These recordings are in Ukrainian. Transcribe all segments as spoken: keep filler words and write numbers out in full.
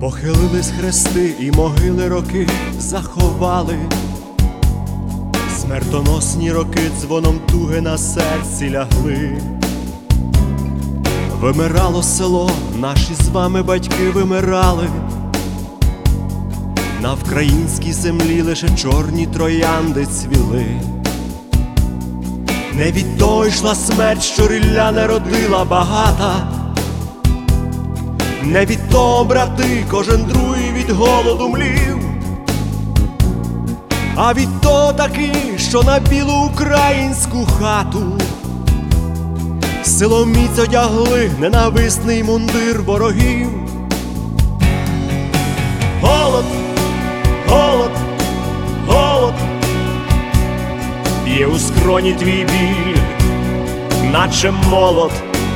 Похилились хрести і могили роки заховали. Смертоносні роки дзвоном туги на серці лягли. Вимирало село, наші з вами батьки вимирали. На вкраїнській землі лише чорні троянди цвіли. Не від того йшла смерть, що рілля не родила багата. Не від того, брати, кожен другий від голоду млів, а від того таки, що на білу українську хату силоміць одягли ненависний мундир ворогів. Голод, голод, голод, б'є у скроні твій біль, наче молот.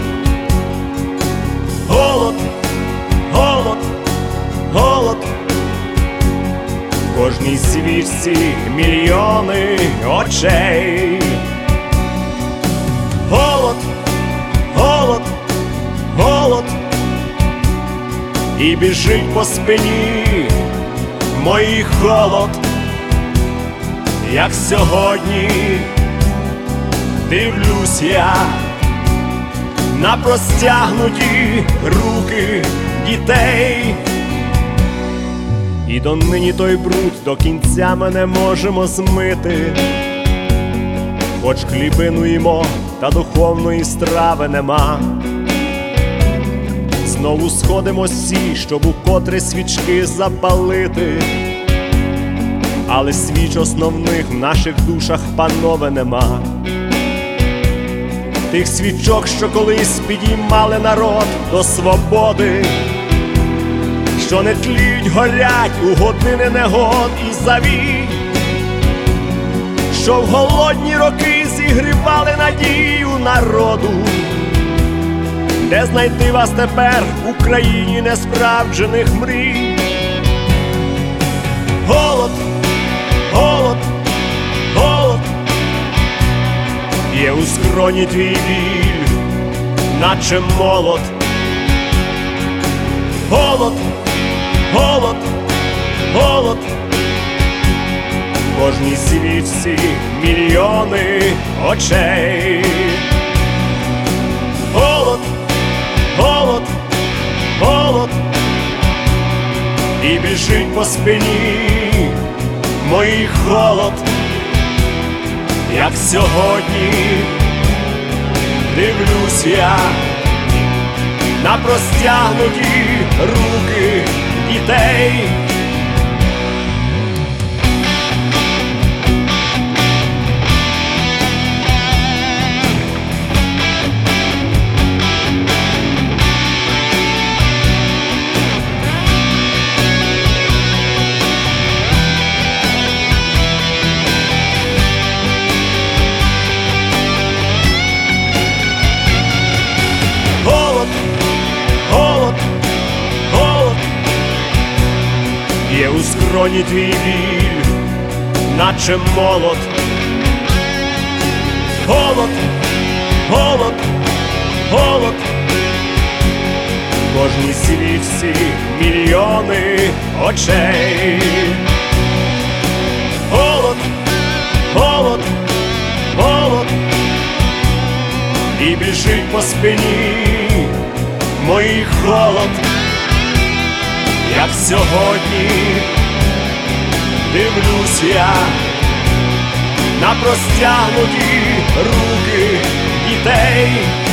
Голод, голод, голод, в кожній свічці мільйони очей. Голод, голод, голод, і біжить по спині моїх холод. Як сьогодні дивлюсь я на простягнуті руки дітей, і донині той бруд до кінця ми не можемо змити. Хоч хлібину їмо, та духовної страви нема. Знову сходимось всі, щоб укотре свічки запалити, але свіч основних в наших душах, панове, нема. Тих свічок, що колись підіймали народ до свободи, що не тліють, горять у години негод і завій, що в голодні роки зігрівали надію народу. Де знайти вас тепер в Україні несправджених мрій? Голод, голод, голод, є у скроні твій біль, наче молот. Голод, голод, голод, в кожній свічці мільйони очей. Голод, голод, голод, і біжить по спині моїх холод. Як сьогодні дивлюсь я на простягнуті руки дітей. Є у скроні твій біль, наче молот. Голод, голод, голод, в кожній свічці мільйони очей. Голод, голод, голод, і біжить по спині моїх холод. Як сьогодні дивлюсь я на простягнуті руки дітей.